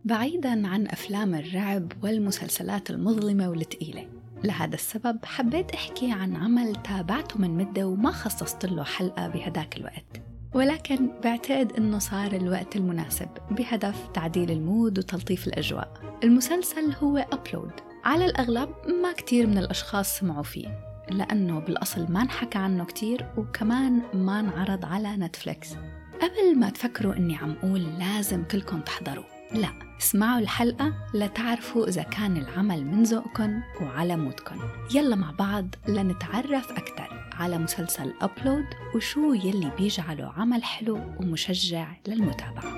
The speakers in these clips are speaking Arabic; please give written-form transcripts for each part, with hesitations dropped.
بعيداً عن أفلام الرعب والمسلسلات المظلمة والتقيلة. لهذا السبب حبيت أحكي عن عمل تابعته من مدة وما خصصت له حلقة بهداك الوقت، ولكن بعتقد أنه صار الوقت المناسب بهدف تعديل المود وتلطيف الأجواء. المسلسل هو أبلود. على الأغلب ما كتير من الأشخاص سمعوا فيه لأنه بالأصل ما نحكى عنه كتير، وكمان ما نعرض على نتفليكس. قبل ما تفكروا أني عم أقول لازم كلكم تحضروا، لا، اسمعوا الحلقة لتعرفوا إذا كان العمل من ذوقكم وعلى مودكم. يلا مع بعض لنتعرف أكثر على مسلسل أبلود وشو يلي بيجعله عمل حلو ومشجع للمتابعة.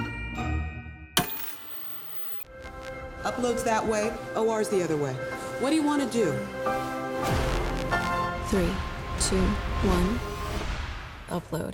Upload's that way, OR's the other way. What do you want to do? 3, 2, 1, upload.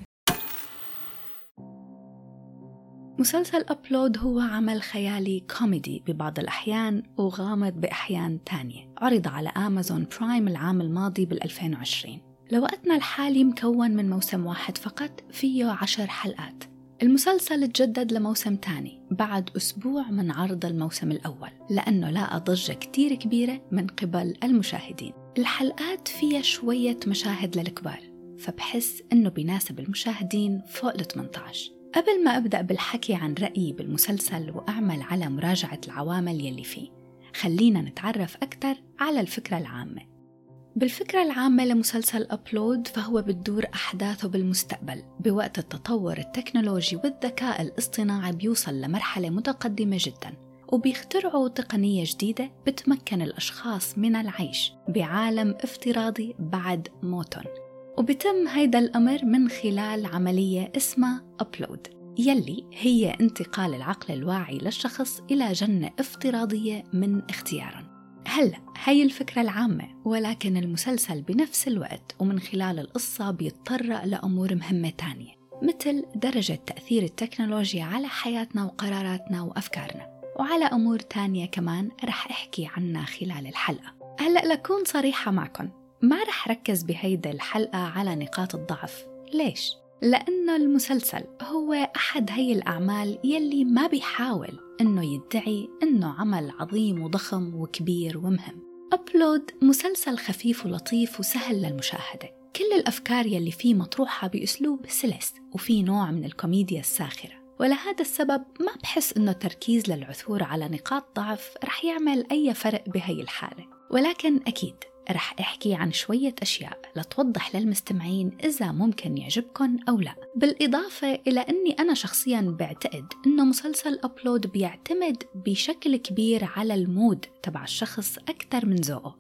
مسلسل أبلود هو عمل خيالي كوميدي ببعض الأحيان وغامض بأحيان تانية. عرض على أمازون برايم العام الماضي بال2020. لوقتنا الحالي مكون من موسم واحد فقط فيه 10 حلقات. المسلسل تجدد لموسم تاني بعد أسبوع من عرض الموسم الأول لأنه لاقى ضجة كتير كبيرة من قبل المشاهدين. الحلقات فيها شوية مشاهد للكبار، فبحس إنه بيناسب المشاهدين فوق ال 18. قبل ما أبدأ بالحكي عن رأيي بالمسلسل وأعمل على مراجعة العوامل يلي فيه، خلينا نتعرف أكثر على الفكرة العامة. بالفكرة العامة لمسلسل أبلود فهو بتدور أحداثه بالمستقبل بوقت التطور التكنولوجي والذكاء الاصطناعي بيوصل لمرحلة متقدمة جداً، وبيخترعوا تقنية جديدة بتمكن الأشخاص من العيش بعالم افتراضي بعد موتهم. وبيتم هيدا الأمر من خلال عملية اسمها أبلود، يلي هي انتقال العقل الواعي للشخص إلى جنة افتراضية من اختيارهم. هلأ هي الفكرة العامة، ولكن المسلسل بنفس الوقت ومن خلال القصة بيتطرق لأمور مهمة تانية، مثل درجة تأثير التكنولوجيا على حياتنا وقراراتنا وأفكارنا، وعلى أمور تانية كمان رح أحكي عنها خلال الحلقة. هلأ لكون صريحة معكم، ما رح ركز بهيدا الحلقة على نقاط الضعف. ليش؟ لأنه المسلسل هو أحد هاي الأعمال يلي ما بيحاول إنه يدعي إنه عمل عظيم وضخم وكبير ومهم. أبلود مسلسل خفيف ولطيف وسهل للمشاهدة. كل الأفكار يلي فيه مطروحة بأسلوب سلس وفيه نوع من الكوميديا الساخرة، ولهذا السبب ما بحس إنه تركيز للعثور على نقاط ضعف رح يعمل أي فرق بهاي الحالة. ولكن أكيد رح أحكي عن شوية أشياء لتوضح للمستمعين إذا ممكن يعجبكم أو لا، بالإضافة إلى أني أنا شخصياً بعتقد أنه مسلسل أبلود بيعتمد بشكل كبير على المود تبع الشخص أكثر من ذوقه.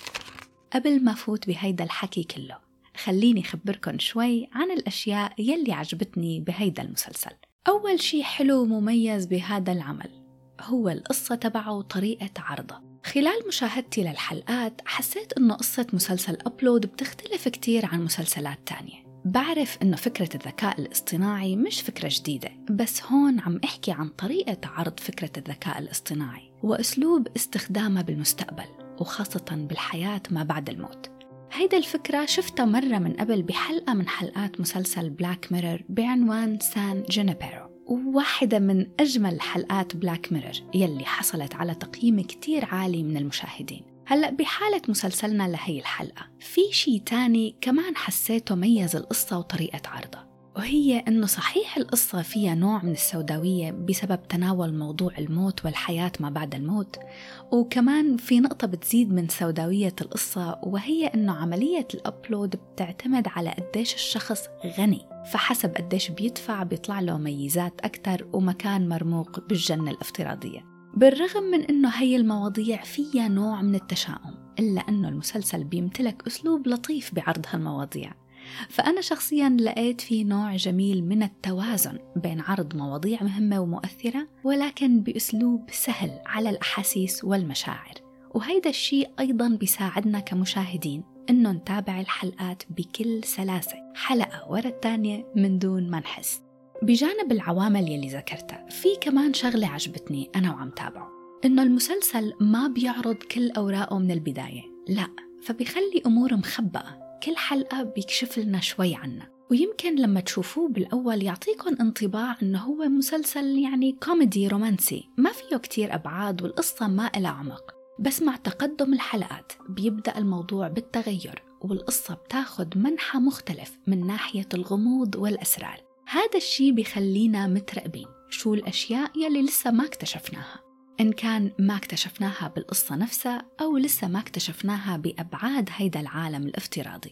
قبل ما فوت بهيدا الحكي كله، خليني أخبركم شوي عن الأشياء يلي عجبتني بهيدا المسلسل. أول شي حلو ومميز بهذا العمل هو القصة تبعه وطريقة عرضه. خلال مشاهدتي للحلقات حسيت إنه قصة مسلسل أبلود بتختلف كتير عن مسلسلات تانية. بعرف إنه فكرة الذكاء الاصطناعي مش فكرة جديدة، بس هون عم أحكي عن طريقة عرض فكرة الذكاء الاصطناعي وأسلوب استخدامه بالمستقبل، وخاصة بالحياة ما بعد الموت. هيدا الفكرة شفتها مرة من قبل بحلقة من حلقات مسلسل بلاك ميرور بعنوان سان جونيبيرو، وواحدة من أجمل حلقات بلاك ميرور يلي حصلت على تقييم كتير عالي من المشاهدين. هلأ بحالة مسلسلنا لهي الحلقة في شي تاني كمان حسيته ميز القصة وطريقة عرضها، وهي أنه صحيح القصة فيها نوع من السوداوية بسبب تناول موضوع الموت والحياة ما بعد الموت، وكمان في نقطة بتزيد من سوداوية القصة، وهي أنه عملية الأبلود بتعتمد على قديش الشخص غني، فحسب قديش بيدفع بيطلع له ميزات أكتر ومكان مرموق بالجنة الافتراضية. بالرغم من أنه هي المواضيع فيها نوع من التشاؤم، إلا أنه المسلسل بيمتلك أسلوب لطيف بعرض هالمواضيع. فأنا شخصياً لقيت فيه نوع جميل من التوازن بين عرض مواضيع مهمة ومؤثرة ولكن بأسلوب سهل على الأحاسيس والمشاعر. وهيدا الشيء أيضاً بيساعدنا كمشاهدين إنه نتابع الحلقات بكل سلاسة حلقة ورا الثانية من دون ما نحس. بجانب العوامل يلي ذكرتها، في كمان شغلة عجبتني أنا وعم تابعه، إنه المسلسل ما بيعرض كل أوراقه من البداية، لا، فبيخلي أمور مخبأة. كل حلقة بيكشف لنا شوي عنها، ويمكن لما تشوفوه بالأول يعطيكم انطباع إنه هو مسلسل يعني كوميدي رومانسي ما فيه كتير أبعاد والقصة ما إلها عمق. بس مع تقدم الحلقات بيبدأ الموضوع بالتغير والقصة بتاخد منحى مختلف من ناحية الغموض والأسرار. هذا الشي بيخلينا مترقبين شو الأشياء يلي لسه ما اكتشفناها، إن كان ما اكتشفناها بالقصة نفسها أو لسه ما اكتشفناها بأبعاد هيدا العالم الافتراضي.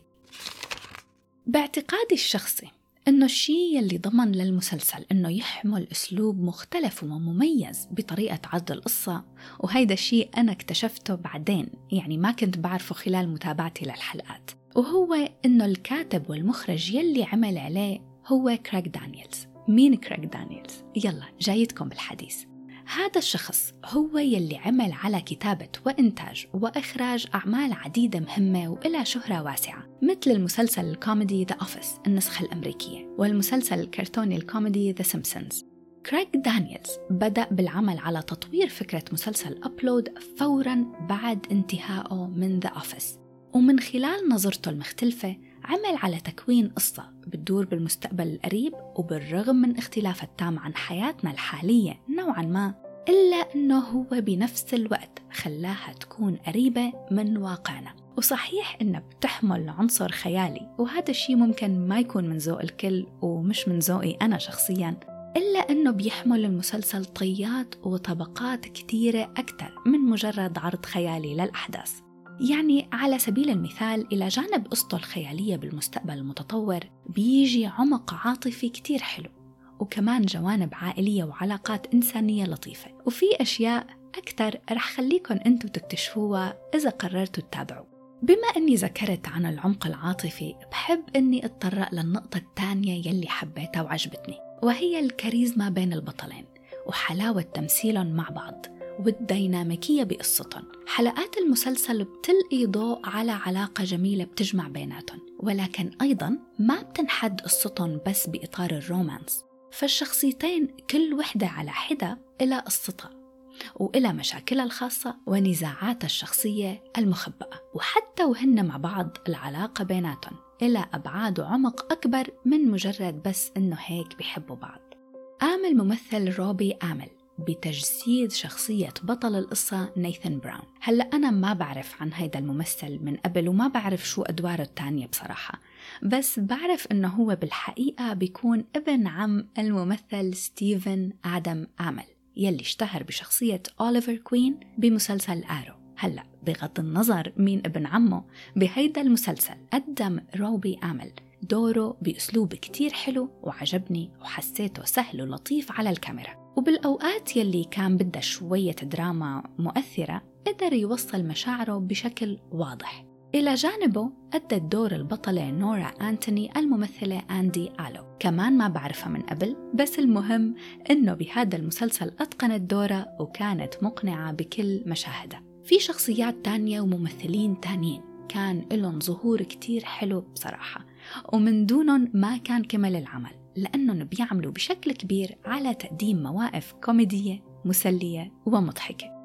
باعتقادي الشخصي إنه الشيء يلي ضمن للمسلسل إنه يحمل أسلوب مختلف ومميز بطريقة عرض القصة، وهيدا الشيء أنا اكتشفته بعدين يعني ما كنت بعرفه خلال متابعتي للحلقات، وهو إنه الكاتب والمخرج يلي عمل عليه هو كريغ دانييلز. مين كريغ دانييلز؟ يلا جايتكم بالحديث. هذا الشخص هو يلي عمل على كتابة وإنتاج وإخراج أعمال عديدة مهمة وإلها شهرة واسعة، مثل المسلسل الكوميدي The Office النسخة الأمريكية، والمسلسل الكرتوني الكوميدي The Simpsons. كريغ دانييلز بدأ بالعمل على تطوير فكرة مسلسل أبلود فوراً بعد انتهائه من The Office، ومن خلال نظرته المختلفة عمل على تكوين قصة بتدور بالمستقبل القريب، وبالرغم من اختلاف التام عن حياتنا الحالية نوعاً ما، إلا أنه هو بنفس الوقت خلاها تكون قريبة من واقعنا. وصحيح إنه بتحمل عنصر خيالي، وهذا الشيء ممكن ما يكون من ذوق الكل ومش من ذوقي أنا شخصياً، إلا أنه بيحمل المسلسل طيات وطبقات كتيرة أكتر من مجرد عرض خيالي للأحداث. يعني على سبيل المثال، إلى جانب قصته الخيالية بالمستقبل المتطور بيجي عمق عاطفي كتير حلو، وكمان جوانب عائلية وعلاقات إنسانية لطيفة، وفي أشياء أكتر رح خليكن أنتوا تكتشفوها إذا قررتوا تتابعوا. بما أني ذكرت عن العمق العاطفي، بحب أني أتطرق للنقطة الثانية يلي حبيتها وعجبتني، وهي الكاريزما بين البطلين وحلاوة تمثيلهم مع بعض والديناميكية بقصتهم. حلقات المسلسل بتلقي ضوء على علاقة جميلة بتجمع بيناتهم، ولكن أيضاً ما بتنحد قصتهم بس بإطار الرومانس، فالشخصيتين كل وحدة على حدة إلى قصتها وإلى مشاكلها الخاصة ونزاعاتها الشخصية المخبأة، وحتى وهن مع بعض العلاقة بيناتهم إلى أبعاد وعمق أكبر من مجرد بس إنه هيك بيحبوا بعض. قام الممثل روبي آمل بتجسيد شخصية بطل القصة نيثان براون. هلأ أنا ما بعرف عن هيدا الممثل من قبل وما بعرف شو أدواره التانية بصراحة، بس بعرف إنه هو بالحقيقة بيكون ابن عم الممثل ستيفن آدم آمل يلي اشتهر بشخصية أوليفر كوين بمسلسل آرو. هلأ بغض النظر مين ابن عمه، بهيدا المسلسل قدم روبي آمل دوره بأسلوب كتير حلو وعجبني، وحسيته سهل ولطيف على الكاميرا، وبالأوقات يلي كان بدها شوية دراما مؤثرة قدر يوصل مشاعره بشكل واضح. إلى جانبه أدت دور البطلة نورا أنتوني الممثلة أندي آلو، كمان ما بعرفها من قبل، بس المهم إنه بهذا المسلسل أتقنت دورها وكانت مقنعة بكل مشاهدها. في شخصيات تانية وممثلين تانيين كان لهم ظهور كتير حلو بصراحة، ومن دونهم ما كان كمل العمل، لأنهم بيعملوا بشكل كبير على تقديم مواقف كوميدية مسلية ومضحكة.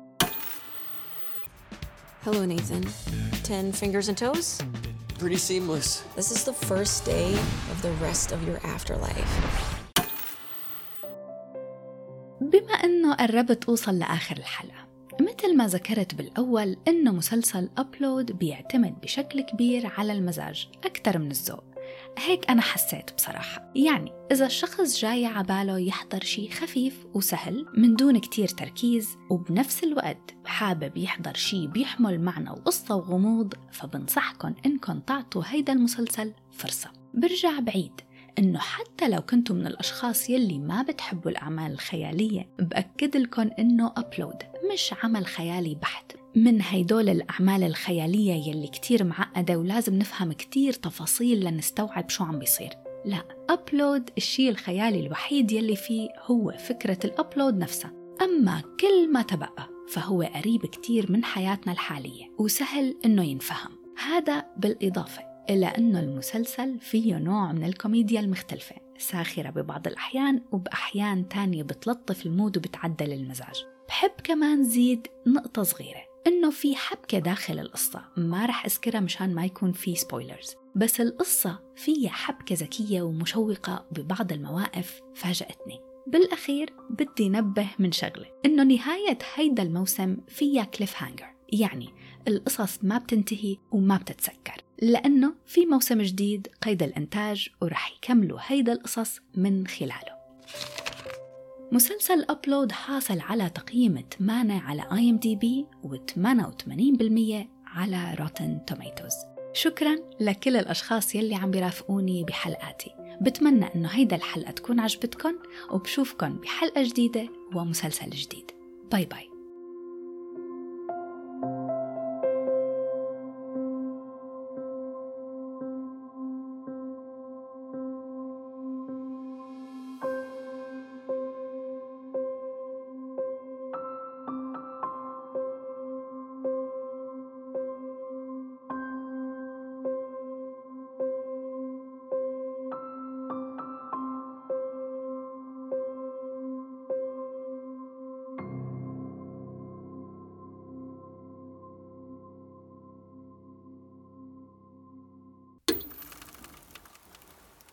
Hello, Nathan. 10 fingers and toes? Pretty seamless. This is the first day of the rest of your afterlife. بما أنه قربت أوصل لآخر الحلقة، مثل ما ذكرت بالأول إنه مسلسل أبلود بيعتمد بشكل كبير على المزاج أكتر من الذوق. هيك أنا حسيت بصراحة. يعني إذا الشخص جاي عباله يحضر شي خفيف وسهل من دون كتير تركيز، وبنفس الوقت حابب يحضر شي بيحمل معنى وقصة وغموض، فبنصحكن إنكن تعطوا هيدا المسلسل فرصة. برجع بعيد إنه حتى لو كنتم من الأشخاص يلي ما بتحبوا الأعمال الخيالية، بأكد لكم إنه أبلود مش عمل خيالي بحت من هيدول الأعمال الخيالية يلي كتير معقدة ولازم نفهم كتير تفاصيل لنستوعب شو عم بيصير. لا، أبلود الشيء الخيالي الوحيد يلي فيه هو فكرة الأبلود نفسها، أما كل ما تبقى فهو قريب كتير من حياتنا الحالية وسهل إنه ينفهم. هذا بالإضافة إلى أنه المسلسل فيه نوع من الكوميديا المختلفة، ساخرة ببعض الأحيان وبأحيان تانية بتلطف المود وبتعدل المزاج. بحب كمان زيد نقطة صغيرة، إنه في حبكة داخل القصة ما رح أذكرها مشان ما يكون في سبويلرز، بس القصة فيها حبكة ذكية ومشوقة ببعض المواقف فاجأتني. بالأخير بدي نبه من شغلة، إنه نهاية هيدا الموسم فيها كليف هانجر، يعني القصص ما بتنتهي وما بتتسكر، لأنه في موسم جديد قيد الإنتاج ورح يكملوا هيدا القصص من خلاله. مسلسل أبلود حاصل على تقييم 8 على IMDb و88% على Rotten Tomatoes. شكراً لكل الأشخاص يلي عم بيرافقوني بحلقاتي. بتمنى إنه هيدا الحلقة تكون عجبتكن، وبشوفكن بحلقة جديدة ومسلسل جديد. باي باي.